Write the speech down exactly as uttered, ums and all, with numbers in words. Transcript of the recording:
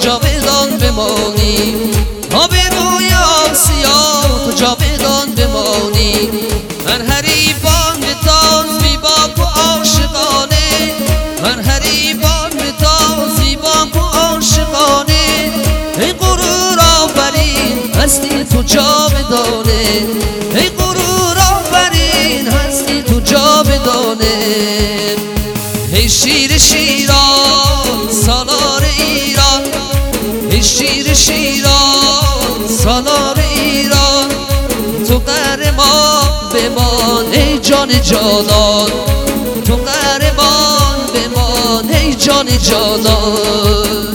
جاودان بمانی، آبروی آسیا تو جاودان بمانی. من حریفان به تاز زیبا و عاشقانه، من حریفان به تاز زیبا و عاشقانه. ای غرور آفرین هستی تو جاودانه، ای غرور آفرین هستی تو جاودانه. ای شیر شیران سالار ایران، ای شیر شیران سالار ایران. تو قهرمان بمان ای جان جانان، تو قهرمان بمان ای جان جانان.